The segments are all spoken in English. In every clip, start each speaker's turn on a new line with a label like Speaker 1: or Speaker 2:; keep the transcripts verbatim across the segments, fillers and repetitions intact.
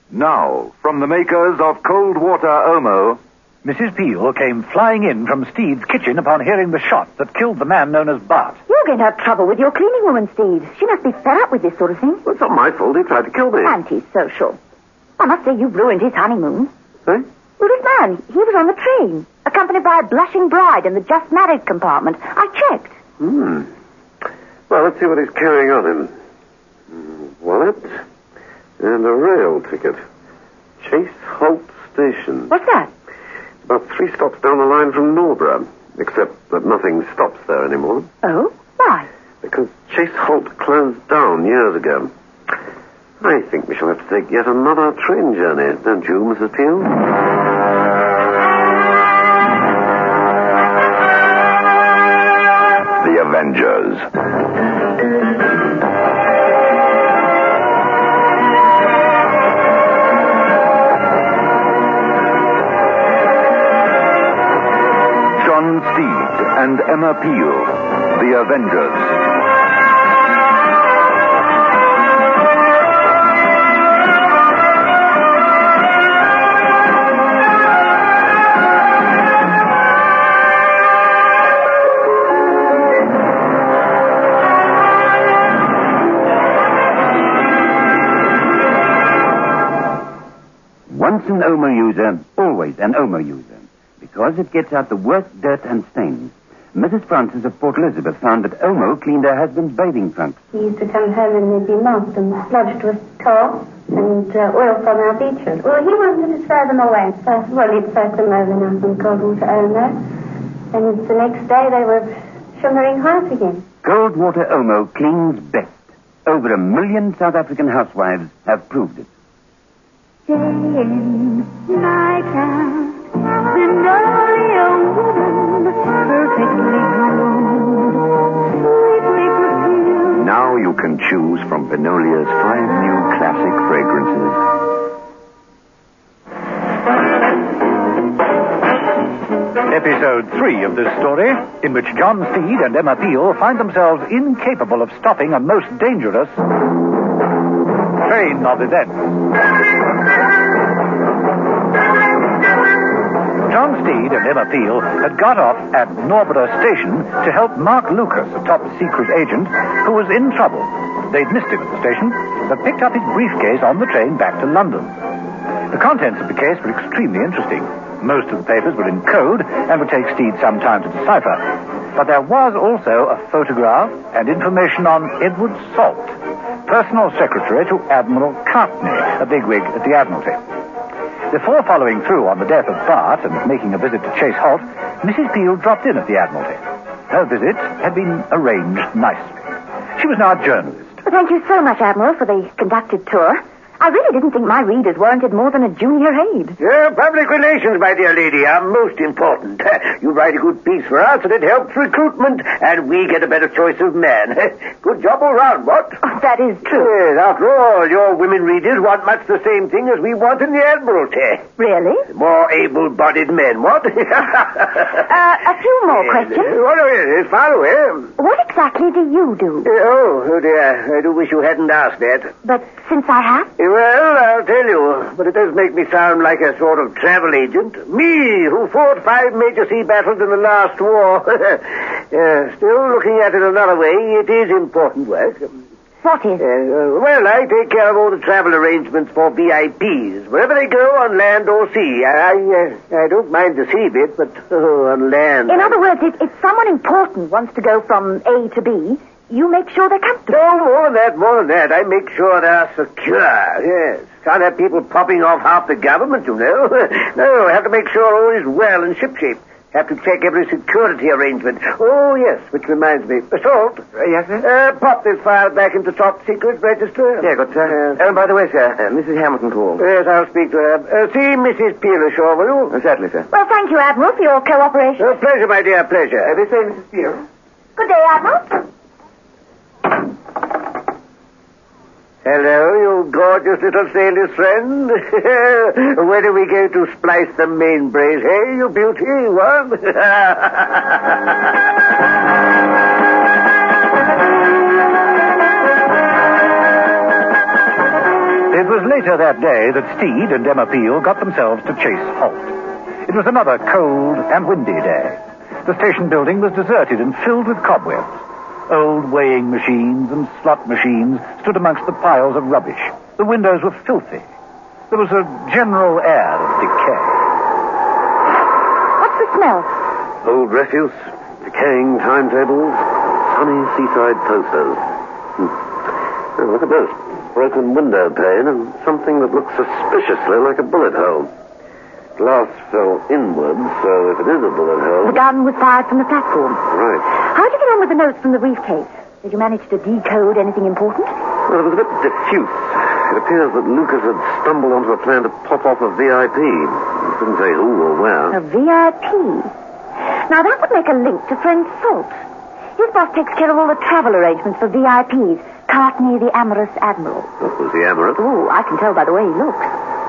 Speaker 1: Now, from the makers of Cold Water Omo...
Speaker 2: Missus Peel came flying in from Steed's kitchen upon hearing the shot that killed the man known as Bart.
Speaker 3: You're going to have trouble with your cleaning woman, Steed. She must be fed up with this sort of thing.
Speaker 4: Well, it's not my fault. He tried to kill me.
Speaker 3: Antisocial. I must say you've ruined his honeymoon.
Speaker 4: Eh?
Speaker 3: Well, this man, he was on the train, accompanied by a blushing bride in the just married compartment. I checked.
Speaker 4: Hmm. Well, let's see what he's carrying on him. Mm, wallet and a rail ticket. Chase Holt Station.
Speaker 3: What's that?
Speaker 4: About three stops down the line from Norborough, except that nothing stops there anymore.
Speaker 3: Oh? Why?
Speaker 4: Because Chase Holt closed down years ago. I think we shall have to take yet another train journey, don't you, Missus Peel?
Speaker 1: The Avengers. John Steed and Emma Peel, The Avengers.
Speaker 5: Once an Omo user, always an Omo user, because it gets out the worst dirt and stains. Missus Francis of Port Elizabeth found that Omo cleaned her husband's bathing trunks.
Speaker 6: He used to come home and they'd be mopped and sludged with tar and uh, oil from our beaches. Well, he wanted to throw them away. First, well, he'd soak them overnight in cold water Omo, and the next day they were shimmering white again.
Speaker 5: Cold water Omo cleans best. Over a million South African housewives have proved it.
Speaker 6: Jane, my cat, and only a woman, perfectly good, sweetly perfumed.
Speaker 1: Now you can choose from Benolia's five new classic fragrances.
Speaker 2: Episode three of this story, in which John Steed and Emma Peel find themselves incapable of stopping a most dangerous train of events. John Steed and Emma Peel had got off at Norborough Station to help Mark Lucas, a top-secret agent, who was in trouble. They'd missed him at the station, but picked up his briefcase on the train back to London. The contents of the case were extremely interesting. Most of the papers were in code and would take Steed some time to decipher. But there was also a photograph and information on Edward Salt, personal secretary to Admiral Cartney, a bigwig at the Admiralty. Before following through on the death of Bart and making a visit to Chase Holt, Missus Peel dropped in at the Admiralty. Her visit had been arranged nicely. She was now a journalist.
Speaker 3: Well, thank you so much, Admiral, for the conducted tour. I really didn't think my readers warranted more than a junior aide.
Speaker 7: Yeah, public relations, my dear lady, are most important. You write a good piece for us, and it helps recruitment, and we get a better choice of man. Good job all round, what?
Speaker 3: Oh, that is true.
Speaker 7: Yes, after all, your women readers want much the same thing as we want in the Admiralty.
Speaker 3: Really?
Speaker 7: More able-bodied men, what?
Speaker 3: uh, a few more questions.
Speaker 7: Uh, oh, no, yes, far away.
Speaker 3: What exactly do you do?
Speaker 7: Uh, oh, oh, dear, I do wish you hadn't asked that.
Speaker 3: But since I have?
Speaker 7: Well, I'll tell you, but it does make me sound like a sort of travel agent. Me, who fought five major sea battles in the last war. uh, still, looking at it another way, it is important work.
Speaker 3: What is?
Speaker 7: Uh, well, I take care of all the travel arrangements for V I Ps, wherever they go, on land or sea. I uh, I don't mind the sea bit, but oh, on land.
Speaker 3: In other words, if, if someone important wants to go from A to B, you make sure they're comfortable.
Speaker 7: No, more than that, more than that. I make sure they're secure, yes. Can't have people popping off half the government, you know. No, I have to make sure all is well and shipshape. Have to check every security arrangement. Oh, yes, which reminds me. Salt.
Speaker 4: Uh, yes, sir?
Speaker 7: Uh, pop this file back into top secret register.
Speaker 4: Yeah, good, sir. Uh, oh, by the way, sir, uh, Missus Hamilton called.
Speaker 7: Yes, I'll speak to her. Uh, see Missus Peel ashore, will you?
Speaker 4: Uh, certainly, sir.
Speaker 3: Well, thank you, Admiral, for your cooperation.
Speaker 7: Uh, pleasure, my dear, pleasure.
Speaker 4: Uh, they say, Missus Peel.
Speaker 3: Good day, Admiral.
Speaker 7: Hello, you gorgeous little sailor's friend. When are we going to splice the main brace, hey, you beauty, what?
Speaker 2: It was later that day that Steed and Emma Peel got themselves to Chase Halt. It was another cold and windy day. The station building was deserted and filled with cobwebs. Old weighing machines and slot machines stood amongst the piles of rubbish. The windows were filthy. There was a general air of decay.
Speaker 3: What's the smell?
Speaker 4: Old refuse, decaying timetables, sunny seaside posters. Hmm. Oh, look at this. Broken window pane and something that looks suspiciously like a bullet hole. Glass fell inwards, so if it is a bullet hole...
Speaker 3: The gun was fired from the platform.
Speaker 4: Right.
Speaker 3: How'd you get on with the notes from the briefcase? Did you manage to decode anything important?
Speaker 4: Well, it was a bit diffuse. It appears that Lucas had stumbled onto a plan to pop off a V I P. He couldn't say who or where.
Speaker 3: A V I P? Now, that would make a link to friend Salt. His boss takes care of all the travel arrangements for V I Ps. Cartney, the amorous admiral.
Speaker 4: What was the amorous?
Speaker 3: Oh, I can tell by the way he looks.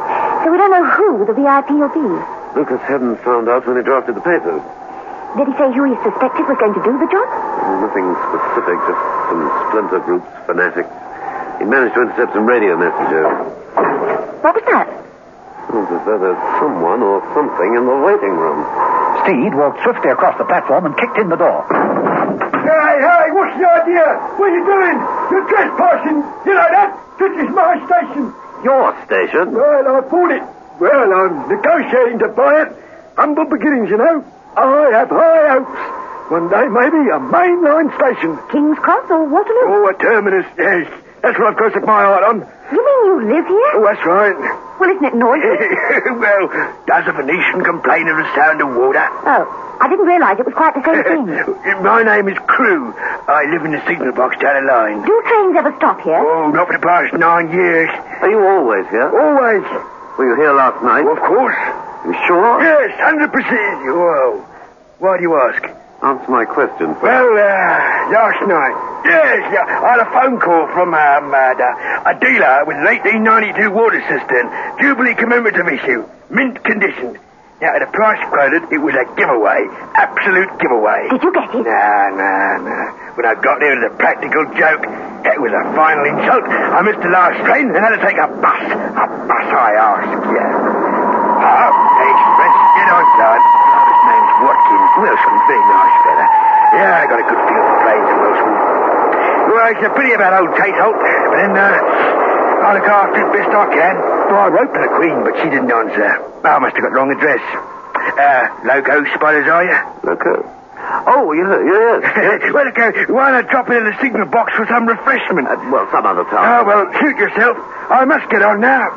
Speaker 3: So we don't know who the V I P will be.
Speaker 4: Lucas hadn't found out when he drafted the papers.
Speaker 3: Did he say who he suspected was going to do the job?
Speaker 4: Nothing specific, just some splinter groups, fanatics. He managed to intercept some radio messages.
Speaker 3: What was that?
Speaker 4: It was as though there's someone or something in the waiting room.
Speaker 2: Steed walked swiftly across the platform and kicked in the door.
Speaker 8: Hey, hey, what's the idea? What are you doing? You're trespassing. You know that? This is my station.
Speaker 4: Your station?
Speaker 8: Well, I bought it. Well, I'm negotiating to buy it. Humble beginnings, you know. I have high hopes. One day, maybe, a mainline station.
Speaker 3: King's Cross or Waterloo?
Speaker 8: Oh, a terminus, yes. That's what I've got my eye on.
Speaker 3: You mean you live here?
Speaker 8: Oh, that's right.
Speaker 3: Well, isn't it noisy?
Speaker 8: Well, does a Venetian complain of the sound of water?
Speaker 3: Oh, I didn't realize it was quite the same thing.
Speaker 8: My name is Crew. I live in the signal box down the line.
Speaker 3: Do trains ever stop here?
Speaker 8: Oh, not for the past nine years.
Speaker 4: Are you always here?
Speaker 8: Always.
Speaker 4: Were you here last night?
Speaker 8: Well, of course.
Speaker 4: You sure?
Speaker 8: Yes, one hundred percent. Whoa. Why do you ask?
Speaker 4: Answer my question first.
Speaker 8: Well, uh, last night. Yes, yeah, I had a phone call from um, uh, a dealer with an eighteen ninety-two water cistern. Jubilee commemorative issue. Mint condition. Now, at the price quoted, it was a giveaway. Absolute giveaway.
Speaker 3: Did you get it?
Speaker 8: Nah, nah, nah. When I got there, it was a practical joke. It was a final insult. I missed the last train and had to take a bus. A bus, I asked. Yeah. Oh, express. Get on, son. Oh, his name's Watkins. Wilson. Very nice fella. Yeah, I got a good feel for planes and Wilson. Well, it's a pity about old Tate Holt. But then, uh, I'll look after it best I can. Well, I wrote to the Queen, but she didn't answer. I must have got the wrong address. Uh, Loco Spotters, are you?
Speaker 4: Loco? Oh, yeah, yeah, yes.
Speaker 8: Well, okay, why not drop into the signal box for some refreshment?
Speaker 4: Uh, well, some other time.
Speaker 8: Oh, well, suit yourself. I must get on now.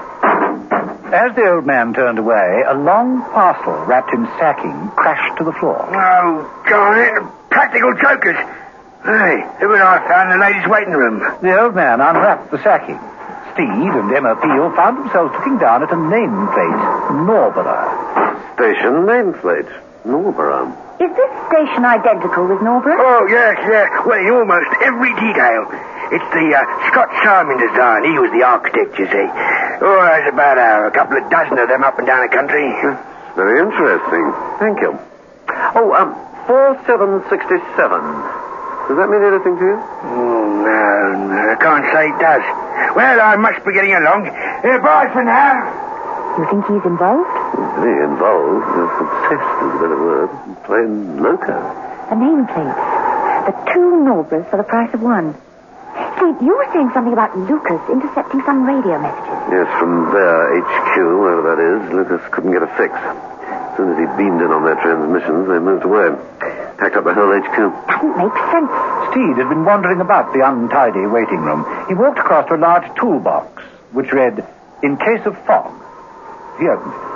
Speaker 2: As the old man turned away, a long parcel wrapped in sacking crashed to the floor.
Speaker 8: Oh, darn it. Practical jokers. Hey, who had I found in the ladies' waiting room?
Speaker 2: The old man unwrapped the sacking. Steed and Emma Peel found themselves looking down at a nameplate, Norborough.
Speaker 4: Station nameplate, Norborough.
Speaker 3: Is this station identical with Norborough?
Speaker 8: Oh, yes, yeah. Well, in almost every detail. It's the uh, Scott Simon design. He was the architect, you see. Oh, there's about uh, a couple of dozen of them up and down the country.
Speaker 4: That's very interesting. Thank you. Oh, um, four seven six seven. Does that mean anything to you?
Speaker 8: Oh, no, no, I can't say it does. Well, I must be getting along. Uh, bye for now.
Speaker 3: You think he's involved?
Speaker 4: Very involved. Obsessed is a better word. Plain loco.
Speaker 3: A nameplate. The two Norboroughs for the price of one. Steve, you were saying something about Lucas intercepting some radio messages.
Speaker 4: Yes, from their H Q, wherever that is, Lucas couldn't get a fix. As soon as he beamed in on their transmissions, they moved away. Packed up the whole H Q.
Speaker 3: Doesn't make sense.
Speaker 2: Steed had been wandering about the untidy waiting room. He walked across to a large toolbox, which read, "In case of fog." He opened it.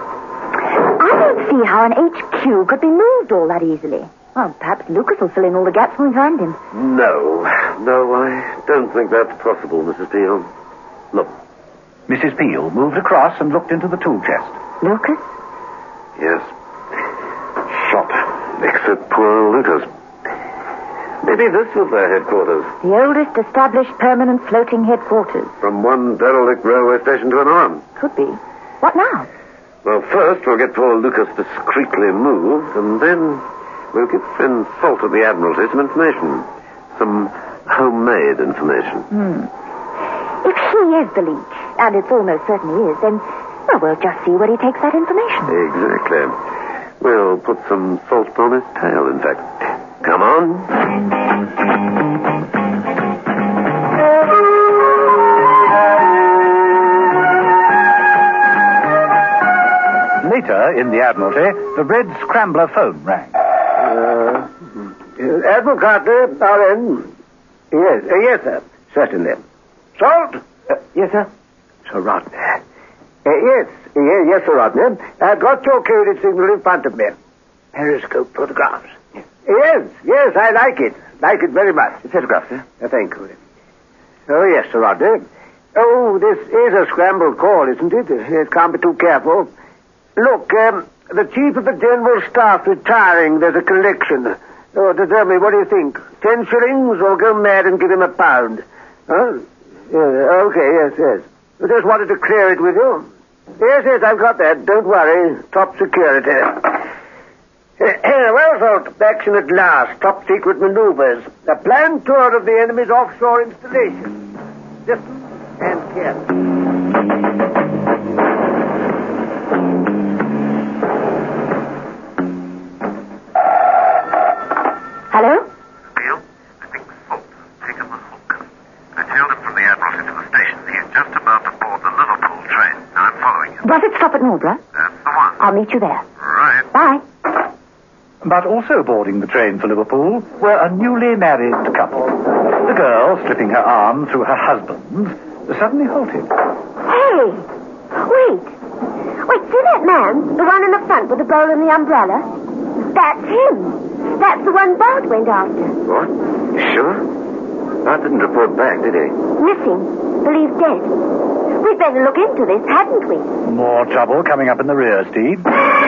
Speaker 3: I don't see how an H Q could be moved all that easily. Well, perhaps Lucas will fill in all the gaps when we find him.
Speaker 4: No. No, I don't think that's possible, Missus Peel. Look.
Speaker 2: Missus Peel moved across and looked into the tool chest.
Speaker 3: Lucas?
Speaker 4: Yes. Shot. Except poor Lucas. Maybe this was their headquarters.
Speaker 3: The oldest established permanent floating headquarters.
Speaker 4: From one derelict railway station to another.
Speaker 3: Could be. What now?
Speaker 4: Well, first we'll get poor Lucas discreetly moved, and then we'll give friend Salt of the Admiralty some information. Some homemade information.
Speaker 3: Hmm. If he is the leech, and it almost certainly is, then, well, we'll just see where he takes that information.
Speaker 4: Exactly. We'll put some salt on his tail, in fact. Come on.
Speaker 2: Later, in the Admiralty, the red scrambler phone rang.
Speaker 7: Uh, Admiral Carter, R N. Yes, uh, yes, sir. Certainly. Salt? Uh, yes, sir. Sir Rodney. Uh, yes, yes, yes, Sir Rodney. I've got your coded signal in front of me. Periscope photographs. Yes, yes, I like it. Like it very much.
Speaker 5: Photograph, sir.
Speaker 7: Uh, thank you. Oh, yes, Sir Rodney. Oh, this is a scrambled call, isn't it? It can't be too careful. Look, um, the Chief of the General Staff retiring. There's a collection. Oh, tell me, what do you think? Ten shillings or go mad and give him a pound? Huh? Yeah, okay, yes, yes. I just wanted to clear it with you. Yes, yes, I've got that. Don't worry. Top security. Well, Salt, action at last. Top secret maneuvers. A planned tour of the enemy's offshore installation. Distant and careful.
Speaker 3: Hello?
Speaker 9: Neil, I think Salt's taken the hook. I tailed him from the Admiralty to the station. He's just about to board the Liverpool train. Now I'm following him.
Speaker 3: Does it stop at Nordra?
Speaker 9: That's the one.
Speaker 3: I'll meet you there.
Speaker 9: Right.
Speaker 3: Bye.
Speaker 2: But also boarding the train for Liverpool were a newly married couple. The girl, slipping her arm through her husband's, suddenly halted.
Speaker 3: Hey! Wait. Wait, see that man? The one in the front with the bowl and the umbrella? That's him. That's the one Bart went after.
Speaker 4: What? Sure? Bart didn't report back, did he?
Speaker 3: Missing. Believed dead. We'd better look into this, hadn't we?
Speaker 2: More trouble coming up in the rear, Steve.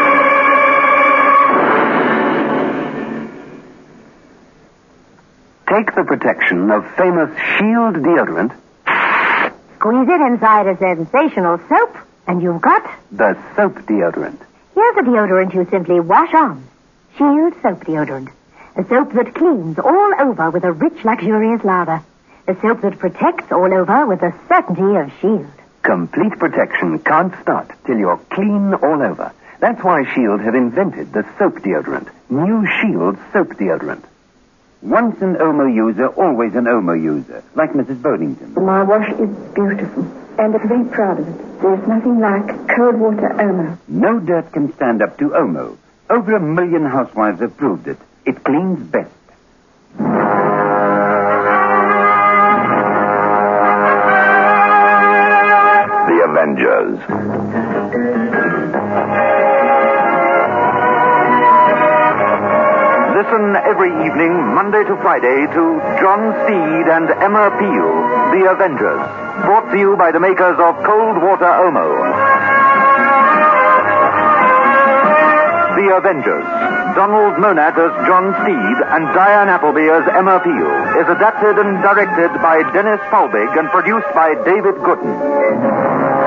Speaker 5: Take the protection of famous Shield deodorant.
Speaker 3: Squeeze it inside a sensational soap, and you've got...
Speaker 5: The soap deodorant.
Speaker 3: Here's a deodorant you simply wash on. Shield soap deodorant. A soap that cleans all over with a rich, luxurious lather. A soap that protects all over with the certainty of Shield.
Speaker 5: Complete protection can't start till you're clean all over. That's why Shield have invented the soap deodorant. New Shield soap deodorant. Once an Omo user, always an Omo user, like Missus Bodington.
Speaker 6: My wash is beautiful, and I'm very proud of it. There's nothing like cold water Omo.
Speaker 5: No dirt can stand up to Omo. Over a million housewives have proved it. It cleans best.
Speaker 1: The Avengers.
Speaker 2: Listen every evening, Monday to Friday, to John Steed and Emma Peel, The Avengers, brought to you by the makers of Cold Water Omo. The Avengers. Donald Monat as John Steed and Diane Appleby as Emma Peel is adapted and directed by Dennis Paulbig and produced by David Gooden.